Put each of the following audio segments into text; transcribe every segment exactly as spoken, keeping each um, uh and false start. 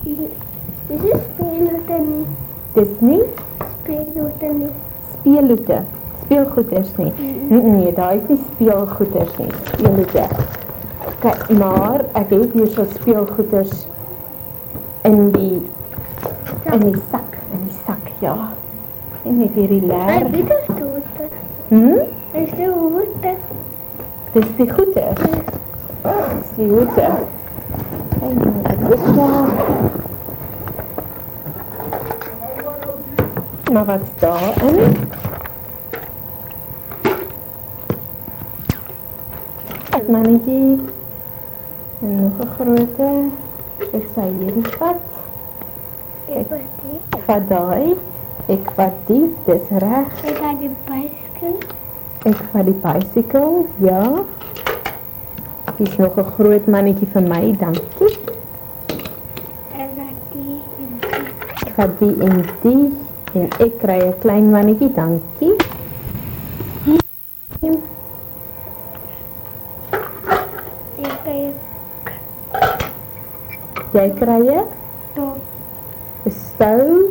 Dis is speelgoed nie. Dis nie Speelgoed nie. speelgoede. Speelgoeders nie. Mm -mm, nee, daar is nie speelgoeders nie. Speelgoede. Kyk, maar ek het hier so speelgoeders in die in die sak, in die sak, ja. En net hierdie Hy leer. weet dit goed. Hm? Hy is nou goed. Dis die goeders. Dis die hoede. En dit is daar. Maar wat is daarin? Het mannetjie. En nog 'n grootte. Ek sê hierdie vat. Ek weet nie. Ek vat daai. Ek vat die, dis reg. Ek het die bicycle. Ek vat die bicycle, ja. Dis nog 'n groot mannetjie vir my, dankie. Ek het die en die. Ek vat die en die. En ek kry 'n klein mannetjie, dankie. Ek kry Jy kry 'n top. stoof.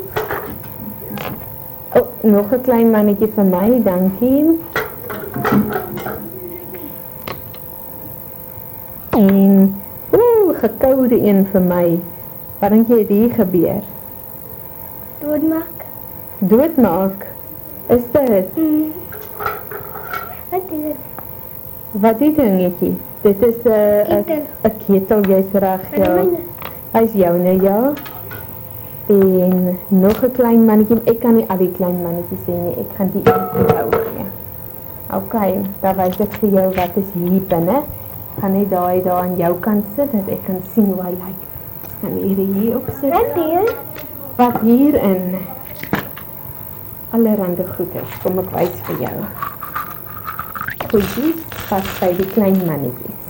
Oh, nog 'n klein mannetjie vir my, dankie. En ooh, gekoude een vir my. Wat dink jy het hier gebeur? Doodmaak. Doodmaak? Is dit? Mm. Wat is dit? Wat die dingetjie? Dit is 'n uh, Ketel. 'n ketel, jy's reg, En ja. myne. Hy's joune, ja. En nog 'n klein mannetjie. Ek kan nie al die klein mannetjies sê nie. Ek gaan die een vir jou gee. OK, dan wys ek vir jou wat is hier binne. Gaan net daai daar aan jou kant sit dat ek kan sien hoe hy lyk. Kan hierdie hier op sit. Wat hier? Wat hierin? Allerhande goeders. Kom ek wys vir jou. Goedjies pas by die klein mannetjies.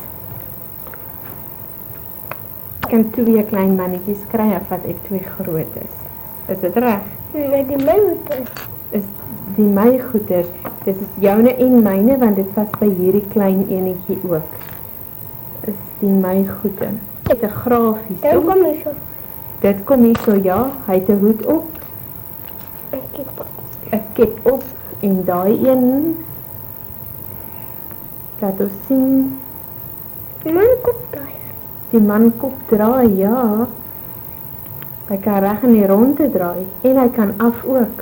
Ek kan twee klein mannetjies kry of wat ek twee grootes. Is dit reg? Met die myne. Is die my goeders. Dit is joune en myne want dit pas by hierdie klein enetjie ook. Is die my goede. Dit is 'n grafies. Dan kom jy so. Dit kom hier so, ja. Hy het 'n hoed op, Ek kyk. 'n kep op en daai een. Laat ons sien. Man kop daai. Die man kop draai, ja. Hy kan reg in die ronde draai en hy kan af ook.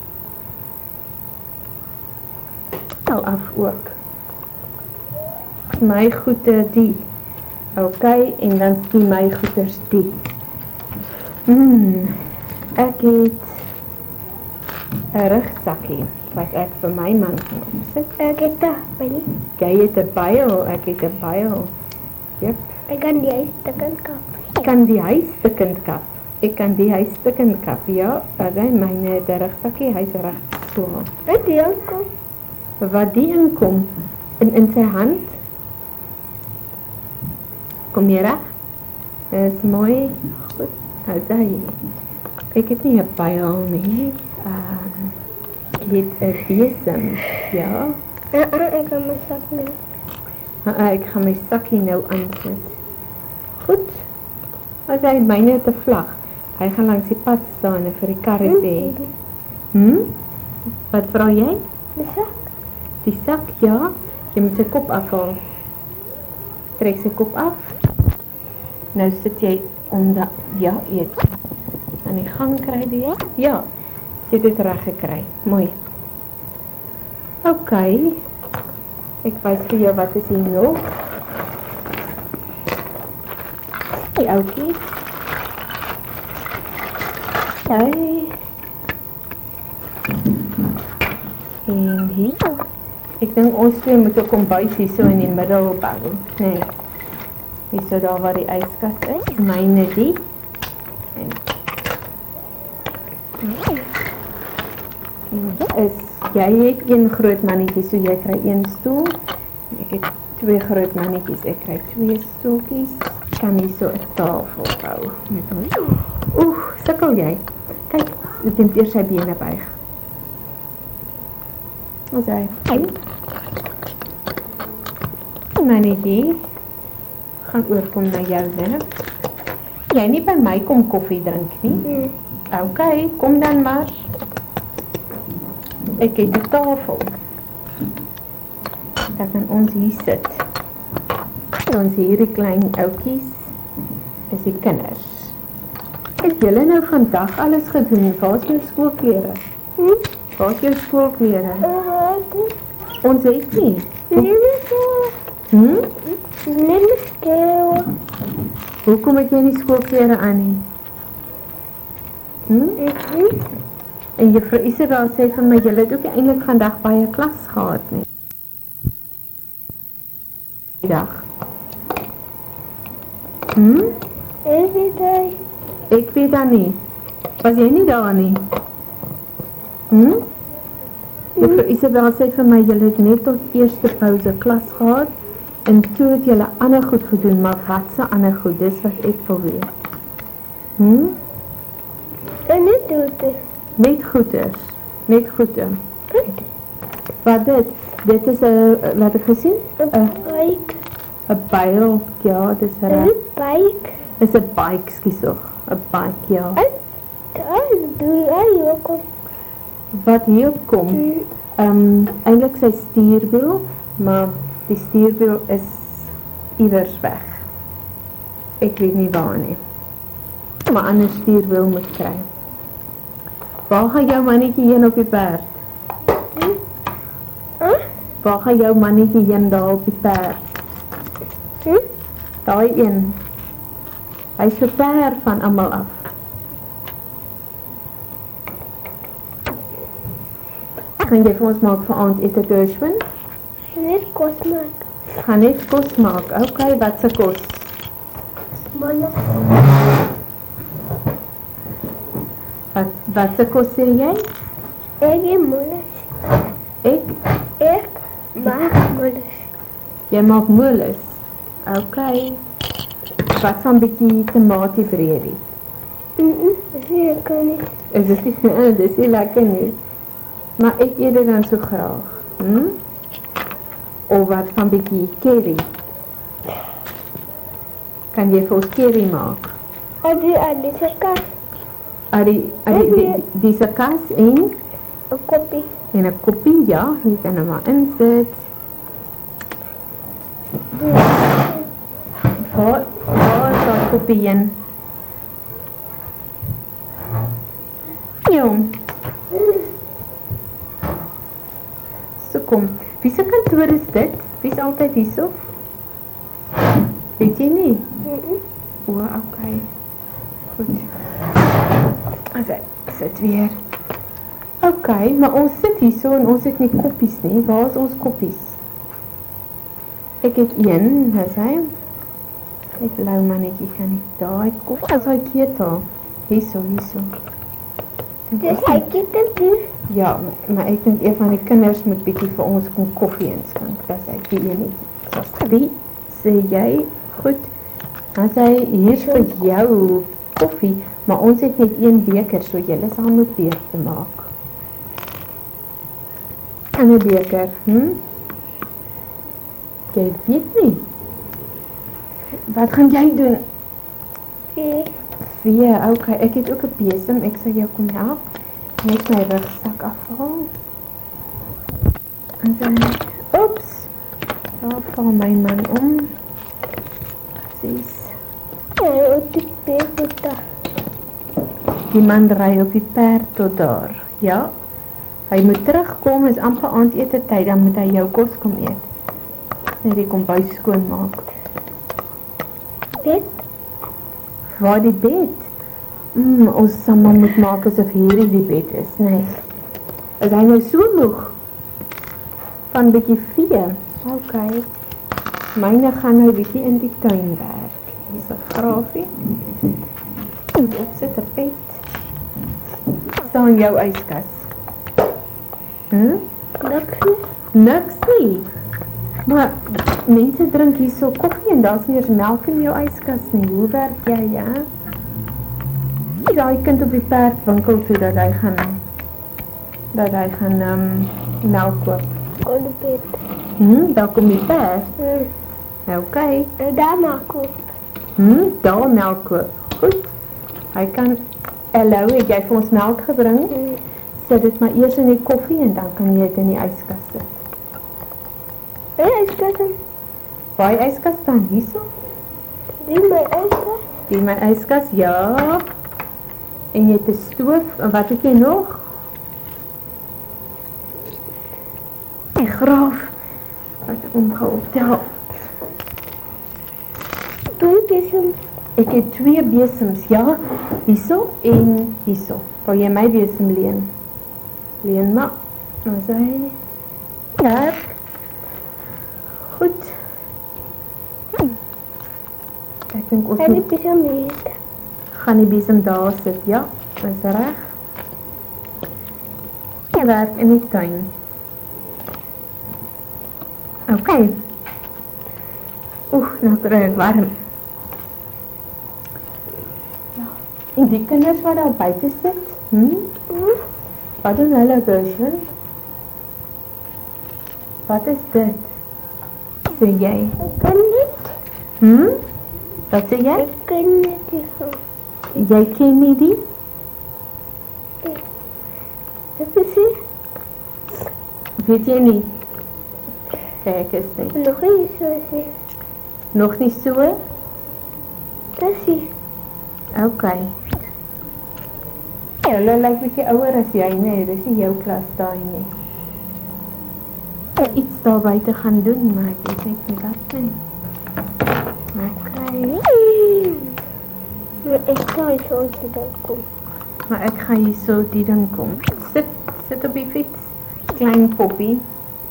Nou af ook. My goede die. OK, en dan sien my goeders die. Mm, ek het 'n rugsakkie wat ek vir my man kan opsit. Ek het daar by. Jy het 'n byl, ek het 'n byl. Jep. Ek kan die huis stukkend kap. Ek kan die huis stukkend kap. Ek kan die huis stukkend kap, ja. Wat hy myne die rugsakkie, hy's reg so. Wat die ook kom. Wat die inkom in in sy hand. Kom jy reg? Is mooi. Goed. Hou daai. Ek het nie 'n byl nie. Ehm Ek het 'n besem, ja. Ja, ek kan my sak nie. Uh, ek gaan my sakkie nou aansit. Goed. As hy myne het 'n vlag. Hy gaan langs die pad staan en vir die karre sê. Hm? Wat vra jy? Die sak. Die sak, ja. Jy moet sy kop afhaal. Trek sy kop af. Nou sit jy onder, ja, eet. Aan die gang kry jy? Ja. Jy het dit reg gekry. Mooi. OK. Ek wys vir jou wat is hier nog. Hey, oukie. Hey. En hier. Ek dink ons twee moet 'n kombuis hier so in die middel bou. Nee. Hier so daar waar die yskas is. Myne die. En is jy het een groot mannetjie, so jy kry een stoel. Ek het twee groot mannetjies, ek kry twee stoeltjies. Kan nie so 'n tafel bou met hom. Oeh, sukkel jy? Kyk, jy moet eers sy bene buig. Ons hy. Mannetjie gaan oorkom na jou, né? Jy nie by my kom koffie drink nie? Mm. Ok, kom dan maar. Ek het die tafel. Dan kan ons hier sit. En ons hierdie klein oukies is die kinders. Het julle nou vandag alles gedoen? Waar is jou skoolklere? Hm? Waar is jou skoolklere? Uh, Ons het nie. nee, so. Hm? Nee, so. Hoekom het jy nie skoolklere aan nie? Hm? Mhm. En juffrou Isabel sê vir my, julle het ook nie eintlik vandag baie klas gehad nie. Die dag. Hm? Every day. Ek weet dan nie. Was jy nie daar nie? Hm? Juffrou Isabel sê vir my, julle het net tot eerste pauze klas gehad en toe het julle ander goed gedoen, maar wat se ander goed? Dis wat ek wil weet. Hm? En dit doet het. Net goeders. Net goede. Wat dit? Dit is 'n, laat ek gesien? Een 'n bike. 'n byl. Ja, dis Een reg. bike. Dis 'n bike, skus tog. 'n Bike, ja. En daar doe jy ook op. Wat hier kom, ehm um, eintlik sy stuurwiel, maar die stuurwiel is iewers weg. Ek weet nie waar nie. Maar anders stuurwiel moet kry. Waar gaan jou mannetjie heen op die perd? Huh? Waar gaan jou mannetjie heen daar op die perd? Hm? Daai een. Hy's so ver van almal af. Gaan jy vir ons maak vir aandete, Gershwin? Net kos maak. Gaan net kos maak. Okay, wat se kos? Manne. Wat wat se kos sê jy? Ek is moeilijk. Ek, Ek maak moeilijk. jy maak moelis. Okay. Wat van bietjie tomatiebreedie? Mhm, dat kan niet. Is dit nie, uh, dis nie lekker nie. Maar ek eet dit dan so graag. Hm? Of wat van bietjie curry? Kan jy vir ons curry maak? En die aan deze kant. Ari, ari, die, die se kas en, Een kopje. en 'n koppie, ja, hier kan hom maar insit. Waar, waar is daai koppie in? Jong. So kom, wie se kantoor is dit? Wie is altyd hierso? Weet jy nie? Mhm. O, okay. Goed. As ek sit weer. Okay, maar ons sit hierso en ons het nie koppies nie. Waar is ons koppies? Ek het een, dis hy. Ek lou mannetjie kan nie daai kop. As hy ketel. Hierso, hierso. Dus hij kijkt het nu. Ja, maar, maar ek dink een van die kinders moet bietjie vir ons kom koffie inskink. Dis hy die enetjie. So, wie sê jy? Goed. Dan sê hy hier vir jou koffie, maar ons het net een beker, so julle sal moet beurte maak. En 'n beker, hm? Jy weet nie. Wat gaan jy doen? Vier. Vee, okay, ek het ook 'n besem, ek sal jou kom help. Net my rugsak afhaal. En dan, oeps, daar val my man om. Precies. En op de peperta. Die man ry op die perd tot daar, ja. Hy moet terugkom, is amper aandete tyd, dan moet hy jou kos kom eet. Net die kombuis skoon maak. Bed. Waar die bed? Mm, ons sal maar moet maak asof hierdie die bed is, nee. Is hy nou so moeg? Van bietjie vee? Okay. Myne gaan nou bietjie in die tuin werk. Hier is 'n grafie. En dit sit 'n bed. Staan jou yskas. Hm? Niks nie. Niks nie. Maar mense drink hier so koffie en daar's nie eens melk in jou yskas nie. Hoe werk jy, ja? Daai kind op die perd winkel toe dat hy gaan dat hy gaan um, melk koop. Op de bed. Hm, daar kom die perd. Hmm. Okay. En daar maak ik. Hm, daar melk koop. Goed. Hy kan, hallo, het jy vir ons melk gebring? Mm. Sit dit maar eers in die koffie en dan kan jy dit in die yskas sit. Ja, yskas dan. Waar die yskas staan, hierso? Die my yskas. Die my yskas, ja. En jy het 'n stoof, en wat het jy nog? En graaf. Wat omgehou optel. Twee besem. Ek het twee besems, ja. Hierso en hierso. Wil jy my besem leen? Leen maar. Dan sê hy. Ja. Goed. Ek dink ons Heb moet... ik besem mee? Gaan die besem daar sit, ja? Is reg. Jy werk in die tuin. Ok. Oeh, nou kry ek warm. Ja. En die kinders wat daar buite sit, hm? Wat doen hulle, Gershwin? Wat is dit? Sê jy? Ik kan niet. Hm? Wat sê jy? Ik kan niet. Jy ken nie die? Wat is die? Weet jy nie? Kijk eens nie. Nog eens zo is Nog nie so? Dat is die. Ok. Hulle lyk bietjie ouer as jy, nee, dis nie jou klas daai nie. Iets daar buite gaan doen, maar ek weet net nie wat nie. Ok. Maar ik kan zo zitten komen. Maar ek gaan hier so die ding kom. Sit, sit op die fiets. Klein poppie.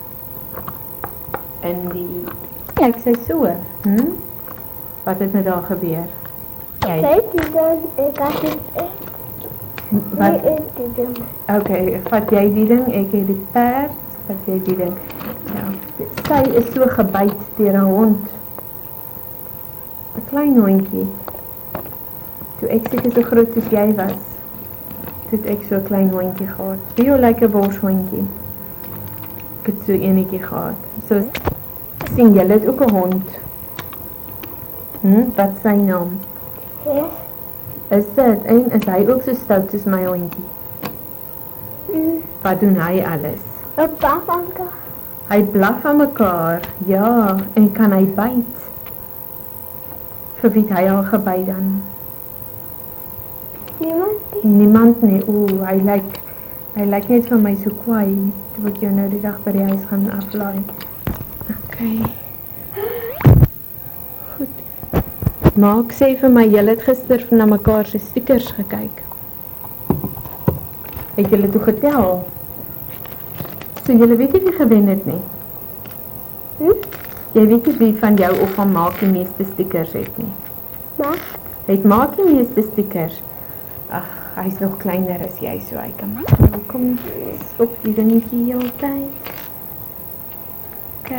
En die... Kyk, sy so. Hm? Wat het met daar gebeur? Kyk. Kijk, die dan. Ik had het echt. Wat? Nee, ik die dan. Ok, vat jy die ding, ek het die perd, vat jy die ding. Ja, sy is so gebyt deur 'n hond. 'n Klein hondjie. Toe ek seker so groot soos jy was, toe het ek so 'n klein hondjie gehad. Wie jou lyk 'n borshondjie? Ek het so enetjie gehad. So, sien jy, het ook 'n hond. Hm, wat is sy naam? Ja. Is dit, en is hy ook so stout soos my hondjie? Mm. Wat doen hy alles? Een papanka. Hy blaf aan mekaar, ja, en kan hy byt? Vir wie het hy al gebyt dan? Niemand die. Niemand nie, oeh, hy lyk, hy lyk net vir my so kwaai, toe ek jou nou die dag by die huis gaan aflaai. Ok. Goed. Maak sê vir my, julle het gister na mekaar se stickers gekyk. Het julle toe getel? So julle weet nie wie gewen het nie? Hm? Jy weet nie wie van jou of van Maak die meeste stickers het nie? Maar. Het Maak die meeste stickers? Ag, hy is nog kleiner as jy, so hy kan maar. Nou kom, stop die dingetjie heel tyd. Ok.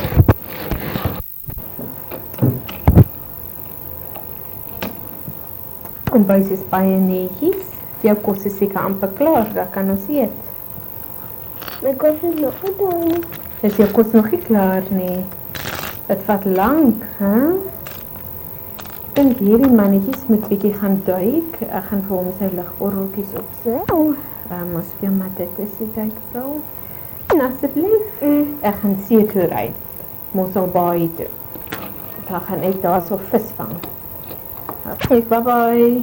Kombuis is baie netjies. Jou kos is seker amper klaar, dat kan ons eet. Mijn kos is nog gedaan. Is jou kos nog nie klaar nie? Dit vat lank, hè? Ek dink hierdie mannetjies moet bietjie gaan duik. Ek gaan vir hom sy ligborreltjies opsit. Oh. Um, ons speel maar dit is die duikbril. En asseblief, Mm. ek gaan see toe ry. Mosselbaai toe. Dan gaan ek daar so vis vang. Oké, bye bye.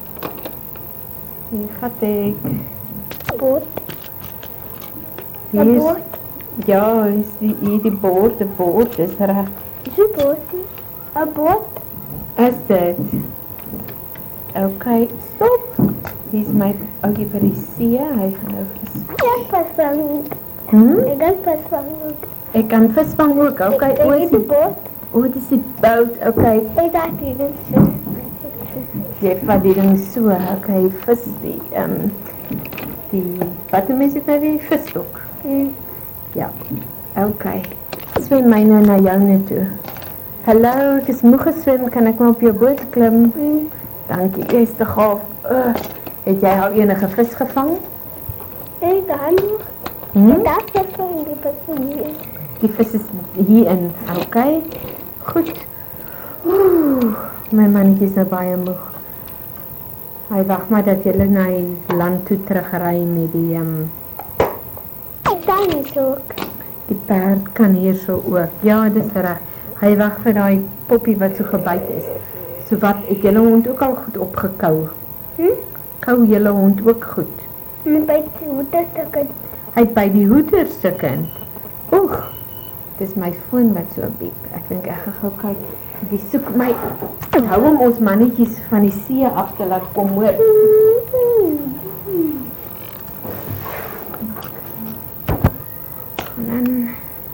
Hier gaat ek. Boot. Hier Een is, boot. ja, is die, hier die boot, de boot is reg. Is een boot. Een boot. Is dit? Oké, stop. Hier is my oukie vir die see, hy gaan nou vis. Ja, pas vangen. Hm? Ik kan pas vangen. Ek kan vis vang ook, oké. Ik O, heb is de die, boot. o, dit is die boot, oké. Ik had die dus. Jy vat die ding so, oké, vis die, um, die, wat noem is dit nou weer? Visstok. Mm. Ja, oké. Swem my nou na jou net toe. Hallo, ek is moeg geswem, kan ek maar op jou boot klim? Mm. Dankie, jy is te gaaf. Uh, het jy al enige vis gevang? Ik kan nog. Hm? Ik dacht dat van die papier. Die vis is hierin, oké? Goed. Oeh, my mannetjie is nou baie moeg. Hy wag maar dat julle na die land toe terugry met die um, Dan is ook. die perd kan hier so ook. Ja, dis reg. Hy wag vir daai poppie wat so gebyt is. So wat, het julle hond ook al goed opgekou? Hm? Kou julle hond ook goed? Met by die hoederstukken. Hy het by die hoederste kind. Oeg, dis my foon wat so biep. Ek dink ek gaan gou kyk. Die soek my. Ek hou hom ons mannetjies van die see af te laat kom hoor. En dan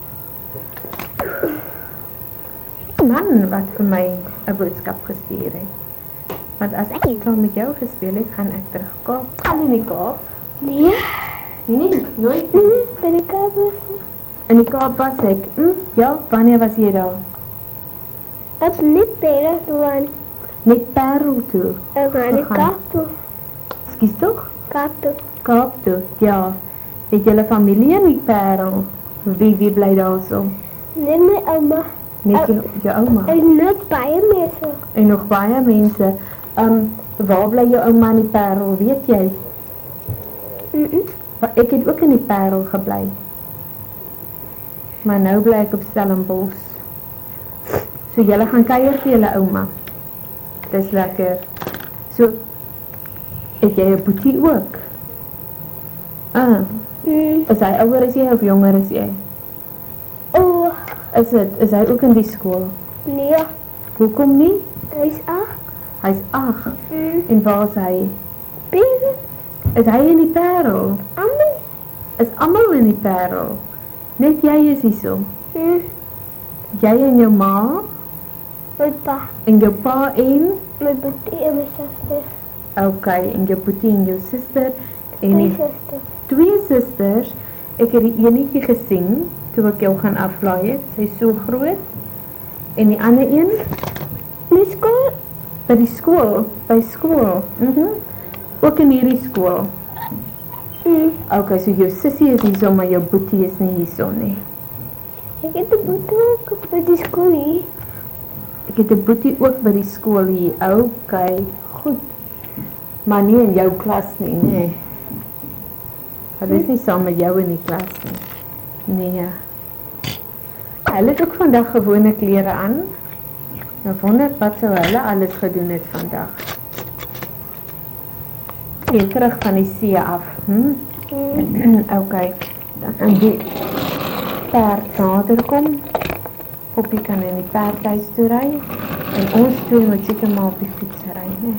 man wat vir my 'n boodskap gestuur het. Want as ek saam met jou gespeel het, gaan ek terug Kaap. Gaan in die Kaap? Nee. Nee, nooit. By die kabel. In die Kaap was ek. Hm, ja, wanneer was jy daar? Ek is niet bezig geworden. Met Parel toe. Ik ga naar Gegaan. Kaap toe. Skus toch? Kaap toe. Kaap toe, ja. Het julle familie in die Parel? Wie, wie bly daar so? Net mijn oma. Net jou, jou ouma? En nog baie mensen. En nog baie mense. Um, waar bly jou ouma in die Parel, weet jy? Mm -mm. Maar ek het ook in die Parel gebly. Maar nou bly ek op Stellenbosch. So julle gaan kuier vir julle ouma. Dis lekker. So, het jy 'n boetie ook? Ah, Mm. is hy ouer as jy of jonger as jy? Oh, Is dit, is hy ook in die skool? nee. Hoekom nie? Hij is acht. Hy's agt. Mm. En waar is hy? Baby. Is hy in die Parel? Amen. Is almal in die Parel? Net jy is hier so. Mm. Jy en jou ma Mijn pa. en jou pa en Mijn boetie en mijn zuster. okay, en jou boetie en jou suster en Mijn die zuster. twee susters. Ek het die enetjie gesien toe ek jou gaan aflaai het. Sy is so groot. En die ander een Mijn school. by die skool, by skool. Mhm. Ook in hierdie skool. Mm. Okay, so jou sussie is hier so, maar jou boetie is nie hier so nie. Ik heb de boete ook bij die school hier. Ek het 'n boetie ook by die skool hier. Okay, goed. Maar nie in jou klas nie, nee. Hulle is nie saam met jou in die klas nie. Nee. Hulle het ook vandag gewone klere aan. Nou wonder wat sou hulle alles gedoen het vandag. Weer terug van die see af. Hm? Mm. Okay. Dan aan die perd nader kom. Poppie kan in die perdhuis toe ry. En ons twee moet seker maar op die fiets ry, né?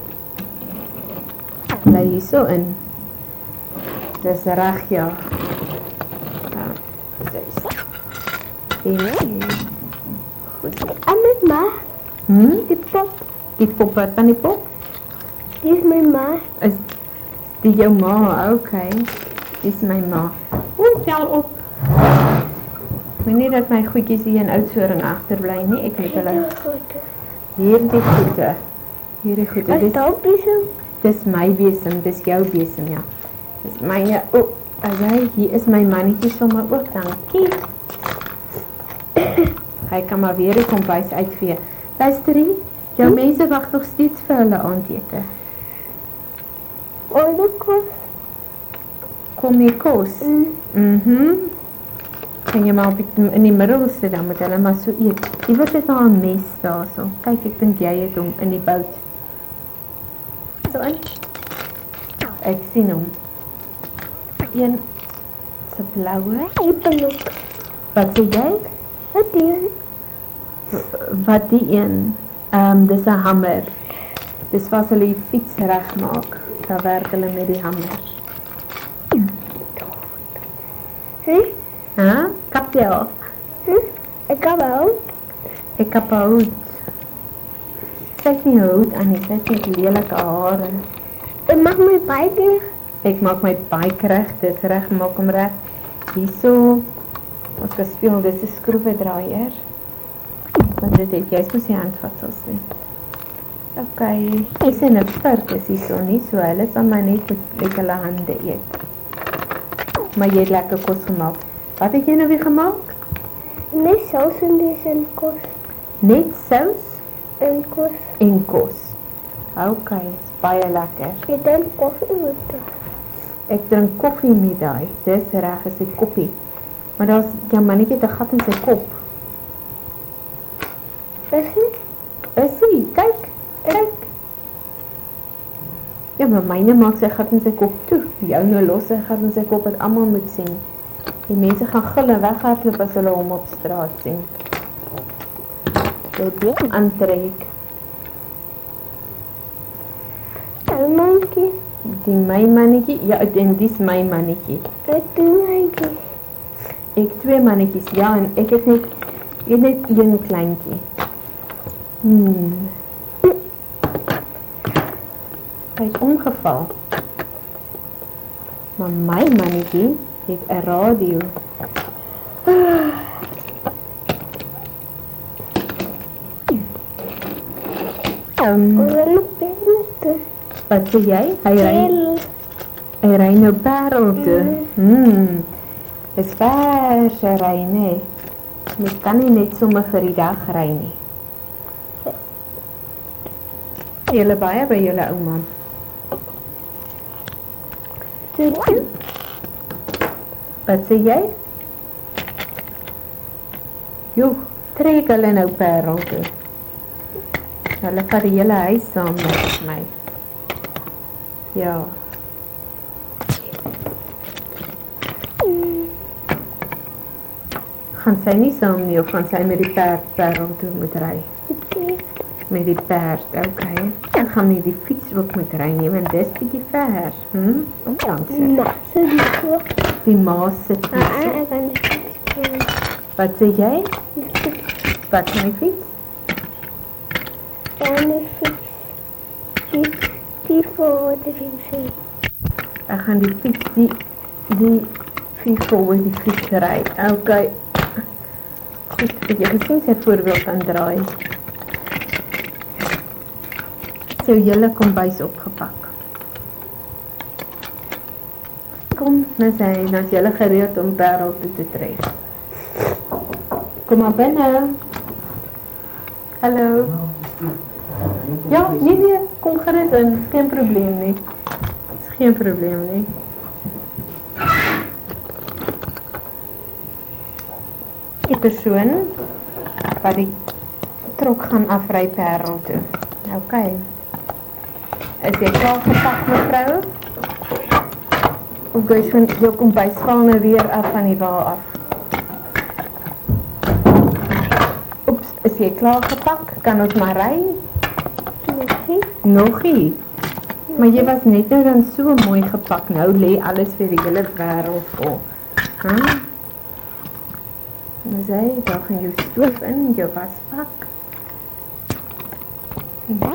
Bly hier so in. Dis reg, ja. Ja. Dis. En Amen, ma. hm? Die pop. Die pop wat van die pop? Die is mijn ma. Is die jou ma? Okay. Dis my ma. Oeh, tel op. Moenie dat my goedjies hier in Oudtshoorn agterbly nie. Ek moet hulle Heel goed. hierdie goede. Hierdie goede. Wat is Dis dat besem? dis my besem, dis jou besem, ja. Dis myne. O, oh, okay, hier is my mannetjie sommer ook, dankie. Hy kan maar weer die kombuis uitvee. Luisterie, jou hm? mense wag nog steeds vir hulle aandete. Oorlekos. Kom jy kos? Mm. Mhm. Kan jy maar op die, in die middel sit, dan moet hulle maar so eet. Iewers is daar 'n mes daarso. Kyk, ek dink jy het hom in die bout. So in. Ek sien hom. Een se bloue. Epelok. Wat sê jy? Wat die? Wat die een? Ehm um, dis 'n hamer. Dis wat hulle die fiets regmaak. Daar werk hulle met die hamer. Hm? Hæ? Kap jy af? Hm? Ik kan wel. Ek kap haar hoed. Sy het nie hoed aan nie, sy het net lelike hare. Ik mag mijn bijken. Ek maak my bike reg, dis reg, maak hom reg. Hierso, ons gaan speel, dis 'n skroewedraaier. Want dit het jy mos nie handvatsels nie. Okay, dis 'n sterk is hierso nie, so hulle sal maar net met hulle hande eet. Maar jy het lekker kos gemaak. Wat het jy nou weer gemaak? Nee, saus en deze en kos. Net sous En kos. en kos. Ok, is baie lekker. Jy drink koffie met dit. Ek drink koffie met daai. Dis reg, is 'n koppie. Maar daar's ja mannetjie het 'n gat in sy kop. Is hy? Is hy? Kyk, kyk. Ja, maar myne maak sy gat in sy kop toe. Jou nou los sy gat in sy kop wat almal moet sien. Die mense gaan gil en weghardloop as hulle hom op straat sien. Dit ding aantrek. Jou mannetjie. Die my mannetjie, ja, en dis my mannetjie. Ek doen mannetjie. Ek twee mannetjies, ja, en ek het net, ek het net een kleintjie. Hmm. Hy het omgeval. Maar my mannetjie het 'n radio. Um, wat sê jy? Hy ry, hy ry nou Parel toe. Hmm. Dis vers ry, nee. Mens kan nie net sommer vir die dag ry nie. Julle baie by julle ouma. Wat sê jy? Jo, trek hulle nou Parel toe. Hulle vat die hele huis saam met my. Ja. Gaan sy nie saam nie, of gaan sy met die perd Parel toe moet ry? Met die perd, okay. Dan gaan nie die fiets ook moet ry nie, want dis bietjie ver. Hm? Ondanks. Ma, sit die so. Die ma sit nie. Ah, ek kan die fiets doen. Wat sê jy? Wat van die fiets? En die fiets. Die, die voor de fiets. Ek gaan die fiets, die, die fiets voor die fiets ry. Okay. Goed, het jy gesien sy voorbeeld aan draai? So julle kombuis opgepak. Kom, nou sê hy, nou is julle gereed om Parel toe te trek. Kom maar binne. Hallo. Ja, nee, nee, kom gerus in. Is geen probleem nie. Is geen probleem nie. Die persoon wat die trok gaan afry Parel toe. Ok. Is jy klaar gepak, mevrou? Oké, so jou kombuis val nou weer af van die wa af. Oeps, is jy klaar gepak? Kan ons maar ry? Nogie. Nogie? Maar jy was net nou dan so mooi gepak. Nou lê alles vir die hele wêreld vol. Huh? Nou sê, daar gaan jou stoof in, jou waspak. Ja.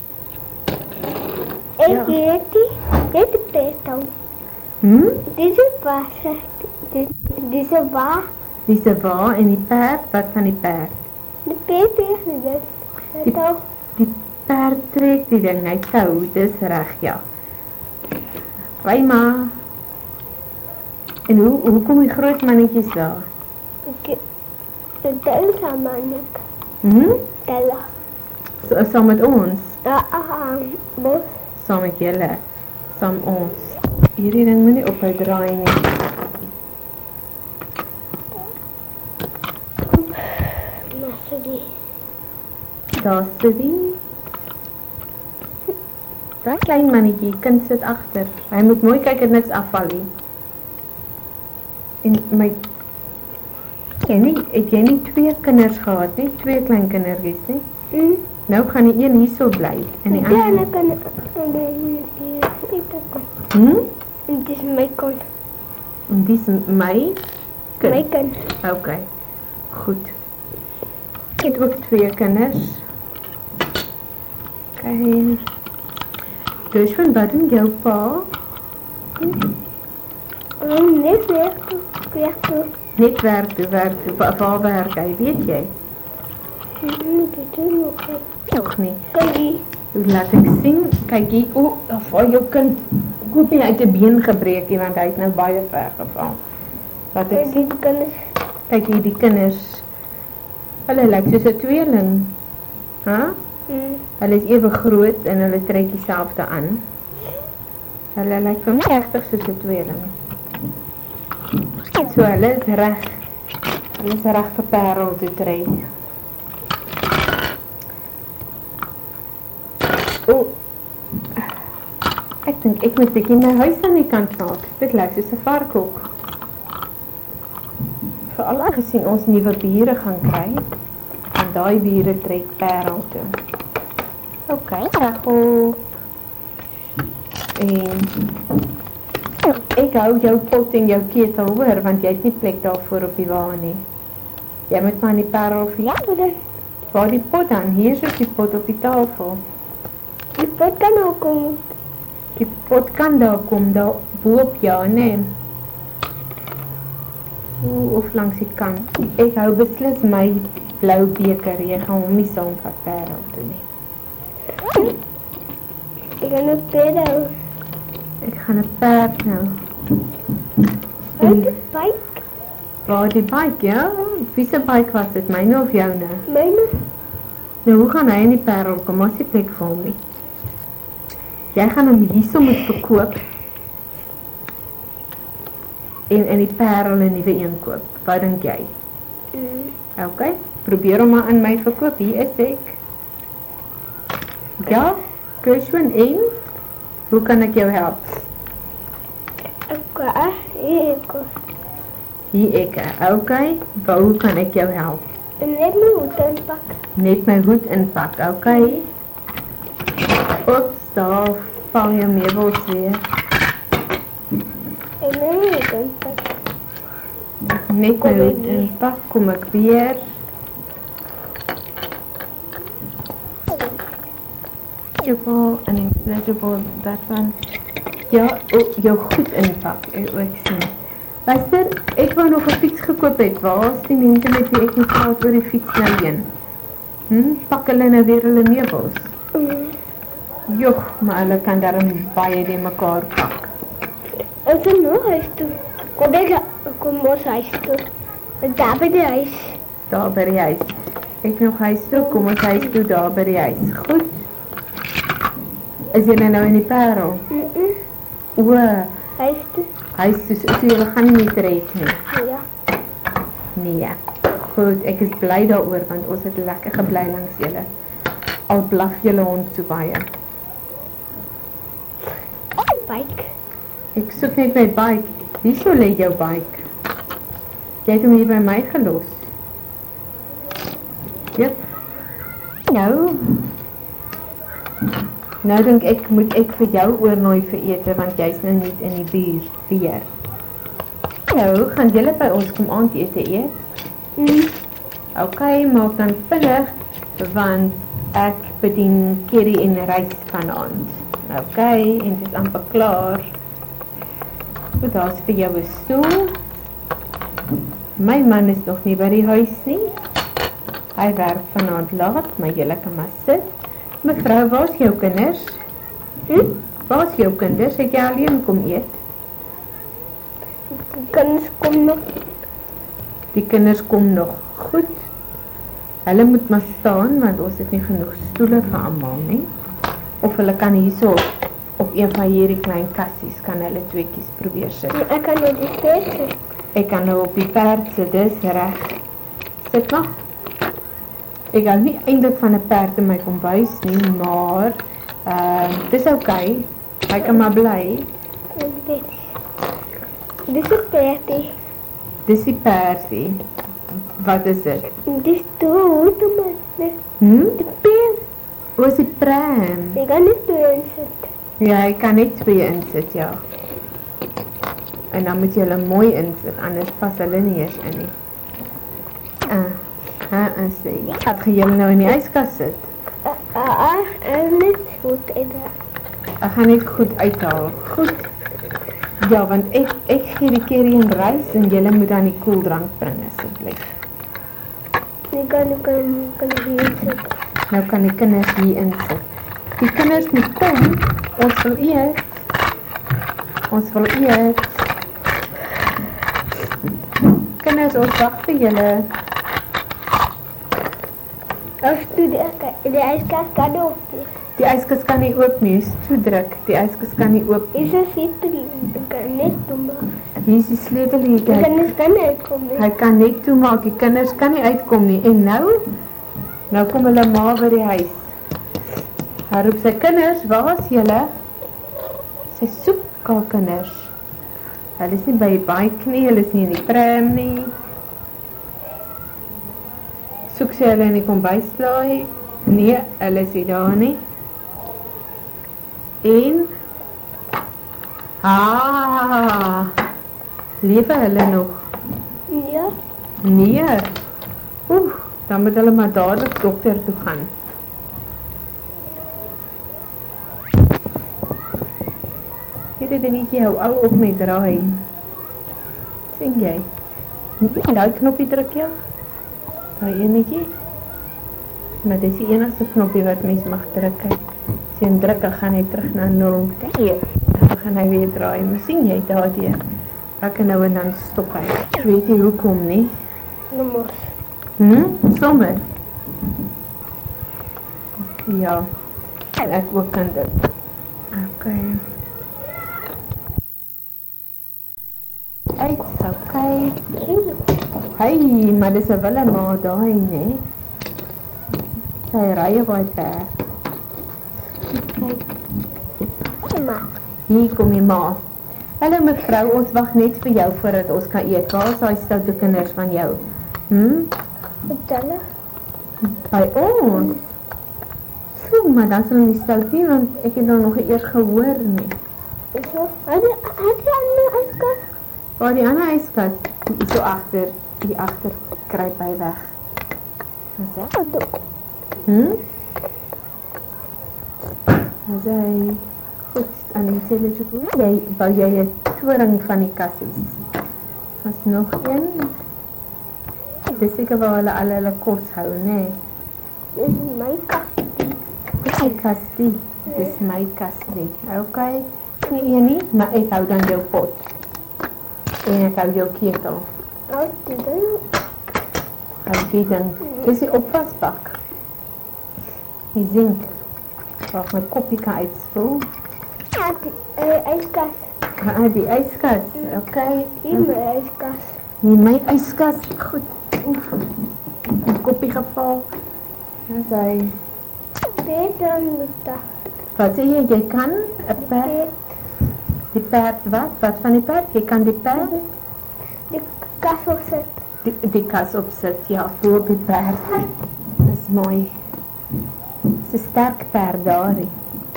Ik weet die. Dit is pesto. Hm? Dit is waar. Dit is waar. Dis 'n wa en die perd, wat van die perd? De peper is dit. Die, Toch? die perd trek die ding, hy tou, dis reg, ja. Ry maar. En hoe, hoe kom die groot mannetjies daar? Ik tel samen. Hm? Tellen. So, saam met ons? Ja, ah, bos. Saam met julle, saam ons. Hierdie ding moet nie ophou draai nie. Maar so die. Daar sit die. Daai klein mannetjie, kind sit agter. Hy moet mooi kyk dat niks afval nie. En my jy nie, het jy nie twee kinders gehad nie? Twee klein kindertjies nie? Mm. Nou gaan die een hierso bly en die Ja, ander. dan kan ik niet. Hm? Het is mijn kant. En dis my kind. Mijn kant. Okay. Goed. Ek het ook twee kinders. Okay. Dus van wat doen jou pa? Oh, net weer. Weer toe. Net werk toe, werk toe. Waar, waar werk hy, weet jy? Mm, dit is nog niet. Nog nie. Kijk. Laat ek sien. Kyk hier. O, daar val jou kind. Ek hoop nie hy het 'n been gebreek nie, want hy het nou baie ver geval. Laat ek sien. Die kinders. Kyk hier, die kinders. Hulle lyk soos 'n tweeling. Hæ? Mm. Hulle is ewe groot en hulle trek dieselfde aan. Hulle lyk vir my regtig soos 'n tweeling. So hulle is reg. Hulle is reg vir Parel te trek. O, ek dink ek moet bietjie my huis aan die kant maak. Dit lyk soos 'n varkhok. Veral aangesien ons nuwe bure gaan kry, en daai bure trek Parel toe. OK, regop. En ek hou jou pot en jou ketel hoor, want jy het nie plek daarvoor op die wa nie. Jy moet maar die Parel vir jou. Waar die pot dan? Hier is die pot op die tafel. Die pot kan ook kom. Die pot kan daar kom, daar boop jou, nee. O, of langs die kant. Ek hou beslis my blou beker, jy gaan hom nie saam van Parel toe nie. Ek gaan een pedal. Ek gaan een perd nou. Uit die bike. Waar die bike, ja? Wie se bike was dit, myne of joune? Myne. Nou, hoe gaan hy in die Parel kom? As die plek vir hom nie. Jy gaan hom hierso moet verkoop. En in die Parel 'n nuwe een koop. Wat dink jy? Mm. OK, probeer hom maar aan my verkoop. Hier is ek. Ja, Gershwin, en? Hoe kan ek jou help? Ok, hier ek. Hier ek, OK. Waar, hoe kan ek jou help? Net my hoed inpak. Net my hoed inpak, OK. Oeps, daar val jou meubels weer. En my hoed inpak. Net my hoed inpak, kom ek weer. Vegetable, en een vegetable, dat one. Ja, oh, jou goed inpak, oh, ek sien. Luister, ek wou nog 'n fiets gekoop het, waar is die mense met wie ek moet praat oor die fiets nou heen? Hm, pak hulle nou weer hulle meubels? Mm. Joch, maar hulle kan daarom baie die mekaar pak. Ons gaan nou huis toe. Kom ek, kom ons huis toe. Daar by die huis. Daar by die huis. Ek nog huis toe, kom ons huis toe, daar by die huis. Goed. Is jy nou in die Parel? Mm-mm. O, Huis toe. huis toe, so julle gaan nie meer trek nie. Ja. Nee. Goed, ek is bly daaroor, want ons het lekker gebly langs julle. Al blaf julle hond so baie. Bike. Ek soek net my bike. Hierso lê jou bike. Jy het hom hier by my gelos. Jep. Nou. Nou dink ek, moet ek vir jou oornooi vir ete, want jy's nou nie in die buurt weer. Nou, gaan julle by ons kom aandete eet? Mm. OK, maak dan vinnig, want ek bedien curry en rys vanaand. OK, en dit is amper klaar. Goed, daar is vir jou 'n stoel. My man is nog nie by die huis nie. Hy werk vanaand laat, maar julle kan maar sit. Mevrou, waar is jou kinders? Hm? Waar is jou kinders? Het jy alleen kom eet? Die kinders kom nog. Die kinders kom nog. Goed. Hulle moet maar staan, want ons het nie genoeg stoele vir almal nie. Of hulle kan hierso op een van hierdie klein kassies kan hulle tweeetjies probeer sit. Ek kan nou die perd sit. Ek kan nou op die perd sit, dis reg. Sit maar. Ek hou nie eintlik van 'n perd in my kombuis nie, maar uh, dis oukei. Hy kan maar bly. Dit. Dis 'n perdie. Dis die perdie. Wat is dit? Dis dood, man. Hm? Die perd. Wat is die pram? Ek kan nie twee insit. Ja, ek kan net twee insit, ja. En dan moet jy hulle mooi insit, anders pas hulle nie eens in nie. Ah, ha, en sê, wat gaan julle nou in die yskas sit? Ah, ah, en net goed in daar. Ek gaan net goed uithaal. Goed. Ja, want ek, ek gee die curry en rys en julle moet dan die koeldrank bring, asseblief. Ek kan, ek kan, kan hier sit. Nou kan die kinders hier insit. Die kinders moet kom, ons wil eet. Ons wil eet. Kinders, ons wag vir julle. As toe die, die yskas kan oop nie. Die yskas kan nie oop nie, is te druk. Die yskas kan nie oop nie. Is 'n sleutel, ek kan net toemaak. Hier is die sleutel hier, Die kyk. kinders kan nie uitkom nie. Hy kan net toemaak, die kinders kan nie uitkom nie. En nou? Nou kom hulle ma by die huis. Hy roep sy kinders, waar is julle? Sy soek haar kinders. Hulle is nie by die bike nie, hulle is nie in die pram nie. Soek sy hulle in die kombuislaai? Nee, hulle is nie daar nie. En ah, lewe hulle nog? Ja, Nee. Oeh, dan moet hulle maar dadelik dokter toe gaan. Hierdie dingetjie hou al op met draai. Sien jy? En daai knoppie druk jy? Daai enetjie? Maar dis die enigste knoppie wat mens mag druk. As jy hom druk, dan gaan hy terug na nul. Kyk hier, dan begin hy weer draai. Maar sien jy daardeur? Ek nou en dan stop hy. Ek weet nie hoekom nie. nou mos. Hm? Sommer? Ja. En ek ook kan dit. Okay. Uit, okay. Hey, maar dis 'n wille ma daai, né? Sy ry baie ver. Ma. Hier kom die ma. Hallo mevrou, ons wag net vir jou voordat ons kan eet. Waar is daai stoute kinders van jou? Hm? Vertel. By ons? So, maar dan sal nie stout nie, want ek het nou nog nie eers gehoor nie. So, het jy het jy aan my yskas? Waar die ander yskas? Hier so agter, hier agter kruip hy weg. Wat sê? Hm? Wat sê? Goed, aan die telefoon. Jy bou jy 'n toring van die kassies. Was nog een? Dis seker waar hulle al hulle kos hou, né? Dis my kas. My kastie. Dis my kastie. Okay. Nie een nie, maar ek hou dan jou pot. En ek hou jou ketel. Al die ding. Hou die ding. Dis die opvasbak. Die zink. Waar my koppie kan uitspoel. Ja, die uh, yskas. Ah, die yskas. Okay. Hier my yskas. Hier my yskas. Goed. Oef. Die koppie geval. Dis hy. Dit dan moet Wat sê jy? Jy kan 'n perd? Die perd wat? Wat van die perd? Jy kan die perd? die kas opsit. Die, die kas opsit, ja, voor die perd. Dis mooi. Dis 'n sterk perd daar.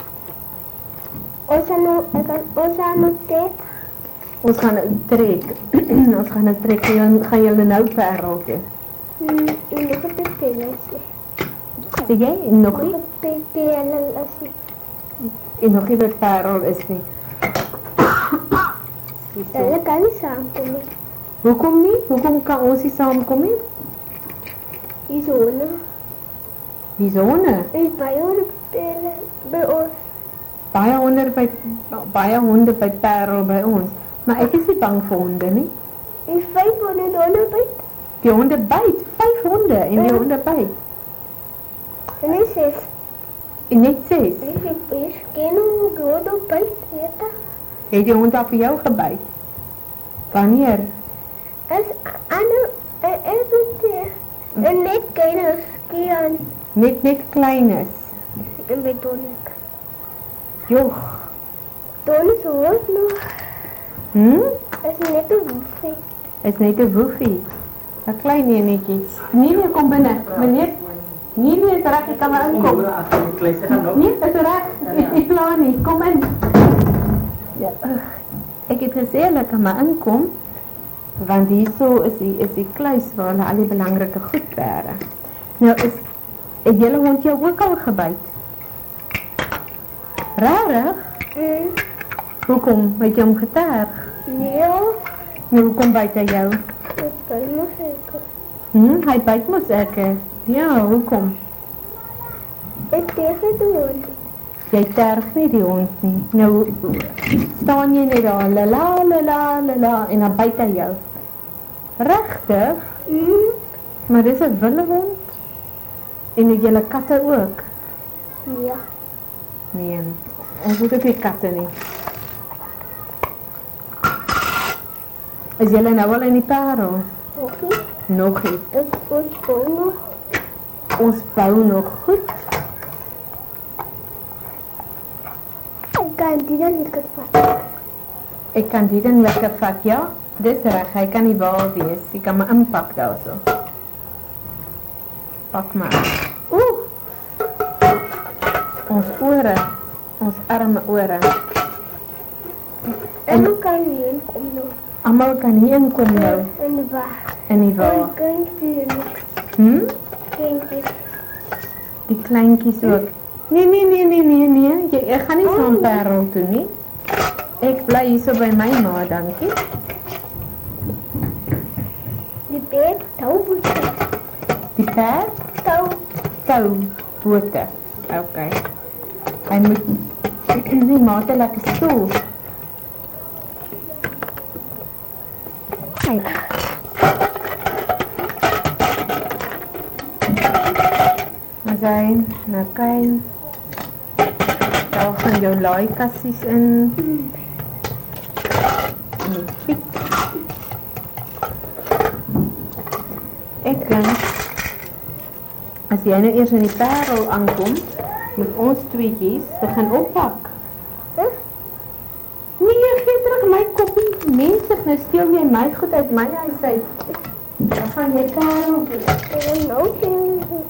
Ons gaan nou, ek kan ons gaan nou trek. Ons gaan nou trek. Ons gaan nou trek. Jy gaan julle nou pereltjie. Hmm, en nog 'n pillesie. Sê jy nog nie? Nog 'n pillesie. En nog nie by perel is nie. Hulle kan nie saamkom nie. Hoekom nie? Hoekom kan ons nie saamkom nie? Die zone. Die sonne. Is baie honde by ons. Baie honde by baie honde by perel by ons. Maar ek is nie bang vir honde nie. Is vyf honde honde byt. Die honde byt, vyf honde en die honde byt. En is ses. En net ses. Is is geen honde byt, weet jy? Het die hond al vir jou gebyt? Wanneer? As ander ek weet en net kinders skiën Net net klein is. en by Donik. Joh. Donik hoort nog. Hm? Is net 'n woefie. Is net 'n woefie. 'n Klein enetjie. Nee, nee, kom binne. Meneer. Nee, nee, is reg, ek kan maar inkom. Nee, is reg. Ek is klaar nie. Kom in. Ja. Ek het gesê hulle kan maar inkom. Want hierso is die is die kluis waar hulle al die belangrike goed bære. Nou is het julle hond jou ook al gebyt? Rarig? Mm. Hoekom? Het jy hom geterg? Ja, Nou, hoekom byt hy jou? ek kan mos ek. Hm, hy byt mos ek. Ja, hoekom? Ek tegen die hond. Jy terg nie die hond nie. Nou staan jy net daar, la la la la la la en dan byt hy jou. Regtig? Mm. Maar dis 'n wille hond. En het julle katte ook? Ja. Nee, ons het ook nie katte nie. Is julle nou al in die Parel? Nog nie. Nog nie. Dit ons bou nog. Ons bou nog goed. Ek kan die dan lekker vat. Ek kan die dan lekker vat, ja? Dis reg, hy kan nie waar wees. Jy kan my inpak daarso. Pak maar. Oeh! Ons ore. Ons arme ore. En hoe kan jy inkom nou? Almal kan hier inkom nou. In die waar. In die En waar. kindje nog. Hm? Kindje. Die kleintjies ook. Nee, nee, nee, nee, nee, nee. Jy, ek gaan nie saam Oh. Parel toe nie. Ek bly hier so by my ma, dankie. Die beet touwboete. Die perd, Touw. tou, bote. Okay. Hy moet nie mate lekker stoel. Azijn, nou kyk. Daar gaan jou laaikassies in. En die fiets. Ek dink, as jy nou eers in die Parel aankom, moet ons tweetjies begin oppak. Huh? Nee, gee terug my koppie. Mense, nou steel jy my goed uit my huis uit. Dan gaan jy Parel doen. En nou kindje.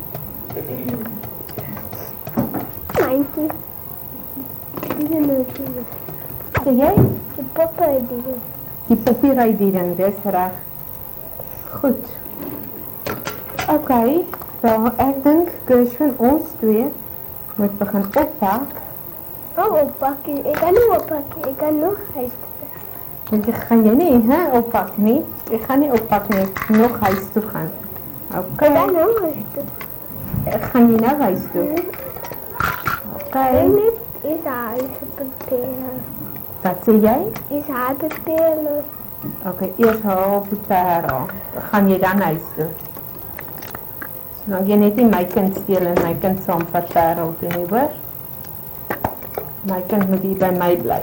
Eindje. Die is nou kindje. Sê jy? Die papa het die. Die papierry die ding, dis reg. Goed. Ok, so ek dink Gershwin ons twee moet begin oppak. Oh, oppakkie. Ik kan niet oppakken. Ik kan nog huis. Want jy gaan jy nie, hè, oppak nie. Jy gaan nie oppak nie, nog huis toe gaan. Ok, Ik kan nog huis. gaan jy nou huis toe? Ok, En dit is huis vertellen. wat sê jy? Is haar vertellen. Ok, eers haal op die Parel. Gaan jy dan huis toe? So, nou jy net nie my kind speel en my kind saam van Parel toe nie, hoor? My kind moet hier by my bly.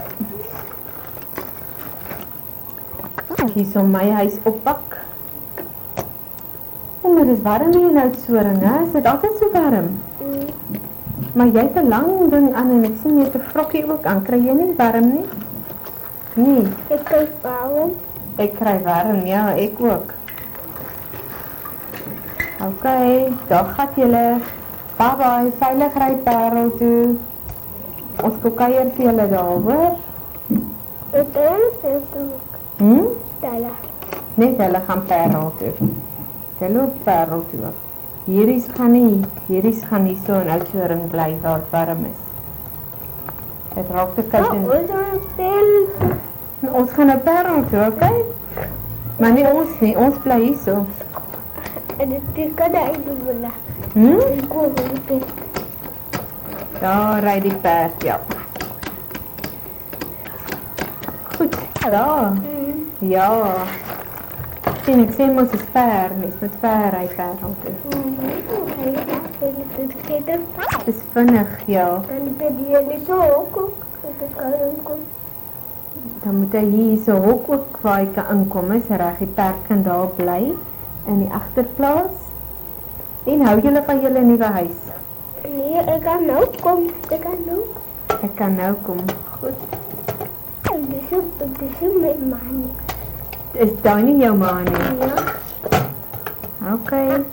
Hier so my huis oppak. O, maar dis warm hier in Oudtshoorn, hè? Is dit altyd so warm? Mm. Maar jy het 'n lang ding aan en ek sien jy het 'n vrokkie ook aan. Kry jy nie warm nie? Nee, Ik kan bouwen. ek kry warm, ja, ek ook. Ok, daar gaan julle. Bye bye, veilig ry Parel toe. Ons kom kuier vir julle daar, hoor? Het is heel leuk. Hm? Tellen. Net hulle gaan Parel toe. Hulle op Parel toe. Hierdie's gaan nie, hierdie's gaan nie so in Oudtshoorn bly waar het warm is. Het raak te koud Oh, en we zijn veel. ons gaan na Parel toe, oké? Maar nie ons nie, ons bly hier so. En het is kan ik doen. Hm? Ik kom niet. Daar ry die perd, ja. Goed, daar. Ja. Sien, ek sê mos is ver, mens moet ver ry Parel toe. Dis vinnig, ja. En ik ben hier niet zo ook. Ik kan ook. Dan moet hy hier so hok ook waar hy kan inkom, is reg, die perd kan daar bly in die agterplaas. En hou julle van julle nuwe huis. Nee, ik kan ook komen. Ik kan ook. Ek kan nou kom. Goed. Dus is met mij. Is daai nie jou ma nie? Ja. OK.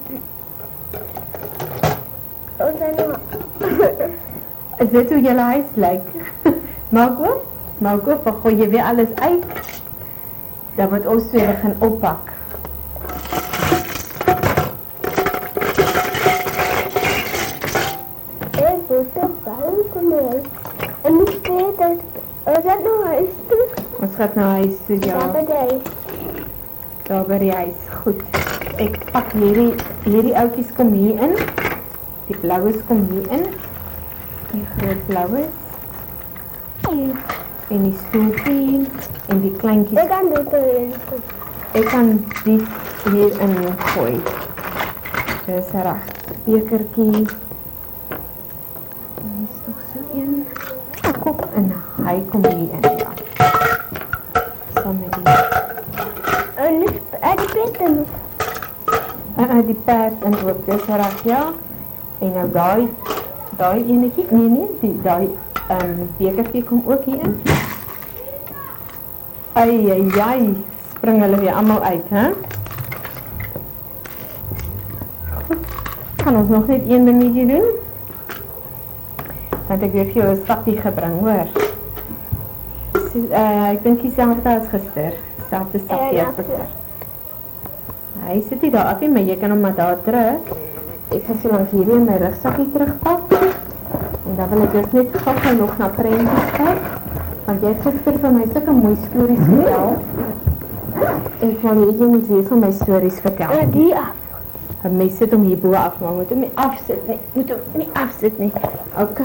Wat dan nog? Is dit hoe julle huis lyk? Maak oop. Maak oop, dan gooi jy weer alles uit. Dan moet ons weer begin oppak. Ik moet toch buiten. En ik weet dat. Is dat nou huis toe? Ons gaan na huis toe, Ja, ja. bij de huis. Daar by die huis. Goed. Ek pak hierdie hierdie oudjies kom hier in. Die blauwes kom hier in. Die groot blauwes en die stoeltjie en die kleintjies. Ik kan dit erin doen. Ek kan die hier in gooi. Dis reg. bekertjie. En is nog so een kop en hy kom hier in, ja. Saam met die... En die pet en En uh, die perd en ook, dis reg, ja. En nou daai, daai enetjie, nee nee, die, daai um, bekertjie kom ook hier in. Ai, ai, ai, spring hulle weer allemaal uit, hè? Goed, kan ons nog net een dingetje doen? Want ek weer vir jou een stapie gebring, hoor. So, uh, ek dink dieselfde as gister, selfde stapie as gister. Hy sit hier daar af, maar jy kan hom maar daar druk. Ek gaan so lang hier in my rugsakkie terugpak. En dan wil ek dus net gauw nog na prentjies kyk. Want jy het gister van my sulke mooi stories vertel. Ek wil nie, jy moet weer van my stories vertel. uh, die af. En my sit hom hierbo af, maar moet hom nie afsit nie. Moet hom nie afsit nie. Ok.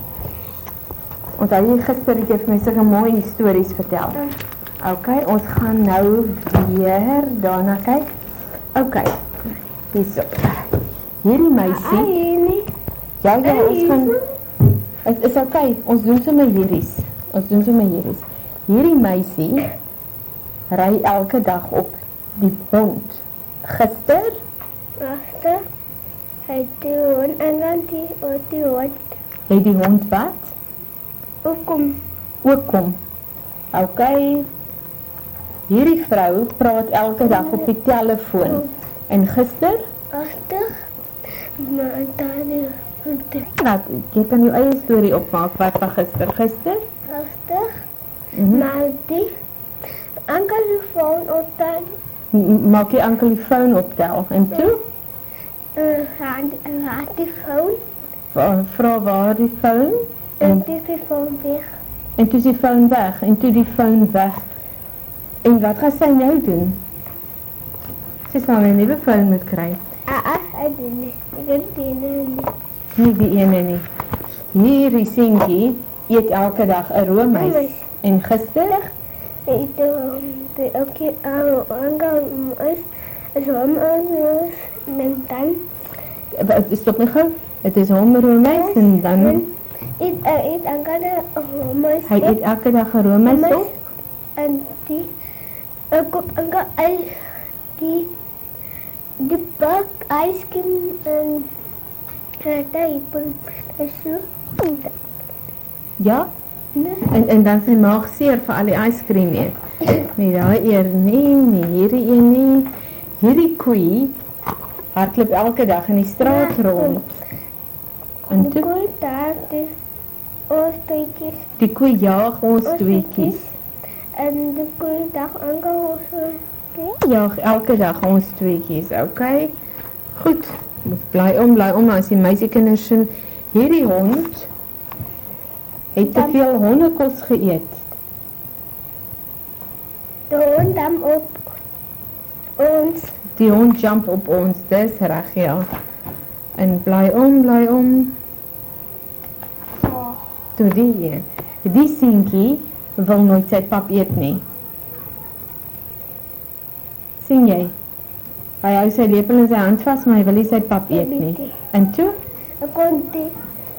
Want hy gister het jy vir my sulke mooi stories vertel. Ok, ons gaan nou weer daarna kyk. Ok, hierso. Hierdie meisie... Ai, nee. Ja, ja, ons gaan... Het is ok, ons doen so my hieries. Ons doen so my hieries. Hierdie meisie ry elke dag op die hond. Gister, Wachte. Hy die hond en dan die, oh, die hond. het die hond wat? Ook kom. Ook kom. Ok, hierdie vrou praat elke dag op die telefoon. En gister, Wachte. Maar daar die hond. nou, jy kan jou eie story opmaak wat van gister. Gister, Wachte. Mhm. Maar die anker die phone op dan. m- maak jy ankel die phone optel. En toe, Uh, had, had die phone. va- vra waar die phone? En En, die is die phone weg. en toe is die phone weg. En toe die phone weg. En wat gaan sy nou doen? Sy sal een nieuwe phone moet kry. Ah, ah, ek weet nie. Ek weet die ene nie. Nie die ene nie. Hierdie seentjie eet elke dag 'n roomys. Roomys. En gister, Ik doe de oké aangaan is zo'n anders en dan het is toch niet goed? Het is hom roomys en dan... ik eet aangaan de homers Hy eet elke dag 'n roomys op. en die ik ook aangaan ijs die die bak ijscream en dat is zo. Ja? En, en dan sy maag seer vir al die ijscream eet. Nee, daai eer nie, nie, hierdie een nie. Hierdie koei hardloop elke dag in die straat rond. En De toe, koe daar de oorsteekjes die koei jaag ons tweetjies. en de koe dag aangaan zo. Jaag elke dag ons tweetjies, okay? Goed, bly om, bly om, as die meisiekinders sien, hierdie hond het te veel hondekos geëet. De hond dan op ons. Die hond jump op ons, dis reg, ja. En bly om, bly om. Oh. Toe die een. Die seentjie wil nooit sy pap eet nie. Sien jy? Hy hou sy lepel in sy hand vas, maar hy wil nie sy pap eet nie. En toe? Dan kon die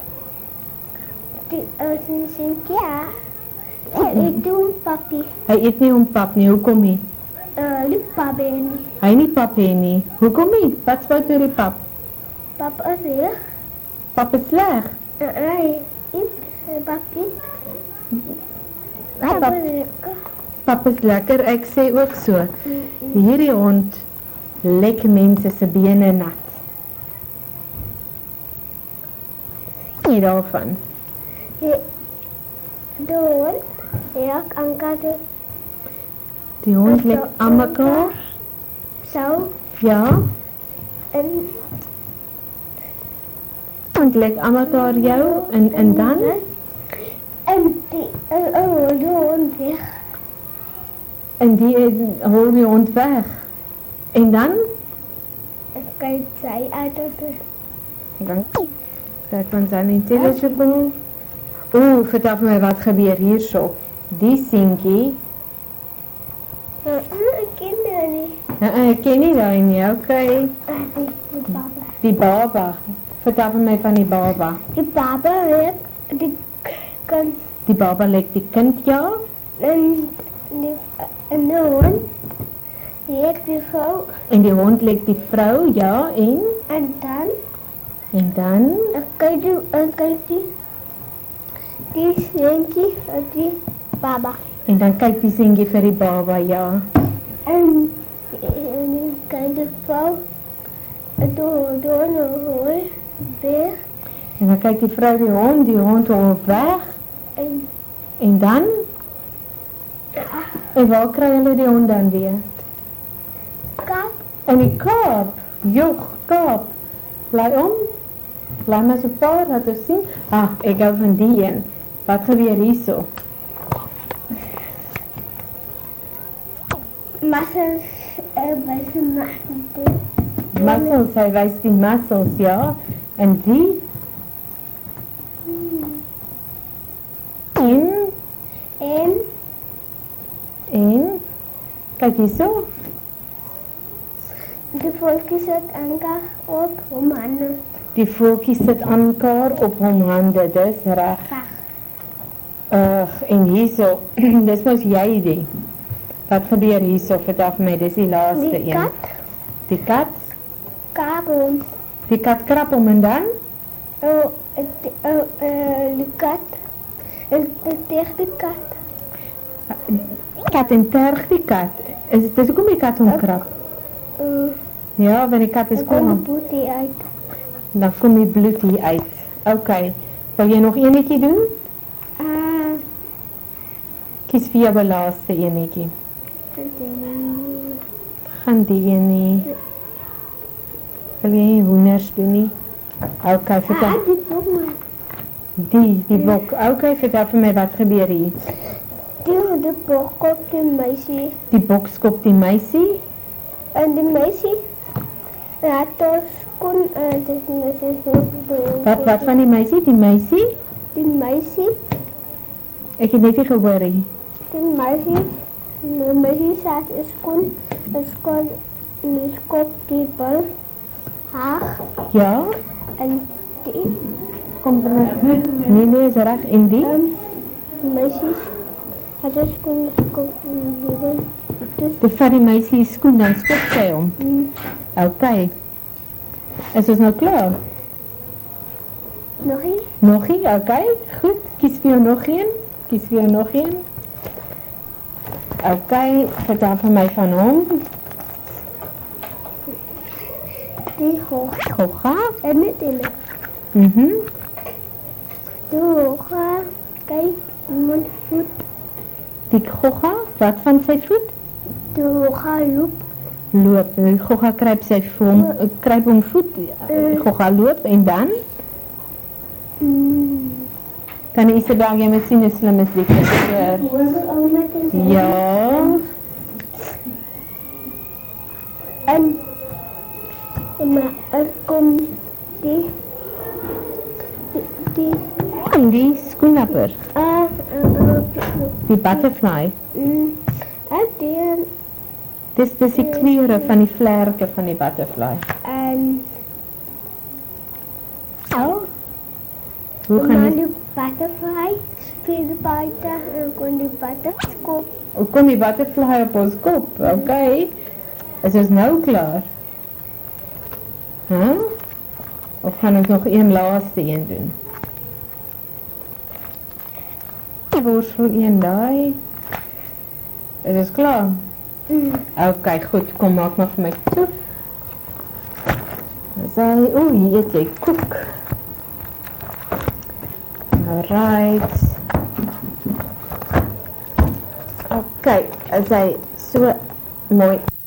die als een zin ja. En ik doe een papi. Hy eet nie hom pap nie, hoekom nie? Uh, Lupa ben Hy nie pap hê nie. Hoekom nie? Wat fout met die pap? Papa zeg. Pap is sleg. Nee, ik papi. Ja, pap, pap is lekker, ek sê ook so. Hierdie hond lek mense se bene nat. Nie daarvan. De hond. Ja, angkat de Die hond lek aan mekaar. zo. Ja, En hond lek aan mekaar jou en en dan en die en oh, de hond weg. en die eh, hol die hond weg. En dan En kijk zij uit de dan dat van zijn intelligible. Oeh, vertel vir my wat gebeur hierso. Die seentjie, ik ken het niet. nou, ek ken nie daai nie, okay. Ah, die, die papa. Die baba. Vertel vir my van die baba. Die baba het die kind Die baba lek die kind, ja. en die en die hond het die vrou En die hond lek die vrou, ja. En? en dan En dan? dan kyk die en kyk die die seentjie uit die baba. En dan kyk die seentjie vir die baba, ja. En en die kleine vrou door door een hooi weg En dan kyk die vrou die hond, die hond hol weg. en En dan? En waar kry hulle die hond dan weer? kat En die kaap. Joch, kaap. Bly om. Bly maar so paar, laat ons sien. Ah, ek hou van die een. Wat gebeur hierso? muscles uh, by sy muscles. Muscles, hy wys die muscles, ja. En die? En? En En? Kyk hierso. die volkie sit anker op hom hande. Die voeltjie sit aan mekaar op hom hande, dis reg. Reg. Ugh, en hierso, dis mos jy die. Wat gebeur hierso? Vertel vir my, dis die laaste Die een. kat Die kat? krap hom. Die kat krap om en dan? Oh, die, oh, uh, die kat en tegen die kat. Kat en terg die kat. Is, dis hoekom die kat omkrap? Uh, Ja, want die kat is dan kom kom. die boetie uit. Dan kom die bloed hier uit. Ok. Wil jy nog enetjie doen? Ah, Kies vir jou laaste enetjie. Gaan die een nie. Wil jy nie hoenders doen nie? Ok, ah, vertel. die boeman. Die, die bok. Ok, vertel vir my wat gebeur hier. Die die bok op die meisie. Die bok skop die meisie. En die meisie laat ons kon uh, dit is Wat, wat van die meisie? Die meisie? die meisie, Ek het net nie gehoor nie. die meisie, die meisie saat is kon, is kon, is kop die bal, haag, Ja? en die, Kom dan. Nee, nee, is reg. En die? um, die meisies, het is kon, kon, die, dus, Die vat die meisie skoen, dan skop sy hom. mm, Ok. Is ons nou klaar? nog nie, Nog nie? Ok. Goed. Kies vir jou nog een. Kies vir jou nog een. Ok. Vertel vir my van hom. die hoog, Gogga. en niet in de, Mhm. die hoge, kijk, mond, voet, Die gogga. Wat van sy voet? die hoge loop, Loop. Die gogga kruip sy voet. Kruip hom voet. Gogga loop en dan? mm, Kan Isabel, jy moet sien hoe slim is die kind. al met een Ja. En, en maar er komt die, die, die, En die skoenlapper. ah, uh, Die butterfly. mm, en die, Dis dis die kleure van die vlerke van die butterfly. en, Oh. Hoe maar gaan jy? die butterfly, viel buiten en kon die butterkop, Hoe kom die butterfly op ons kop? Ok. Is ons nou klaar? Huh? Of gaan ons nog een laaste een doen? Worstel een daai. Is ons klaar? mm, Ok, goed. Kom maak maar vir my toe. Sy, oeh, hier eet jy koek. Alright. Ok, as hy so mooi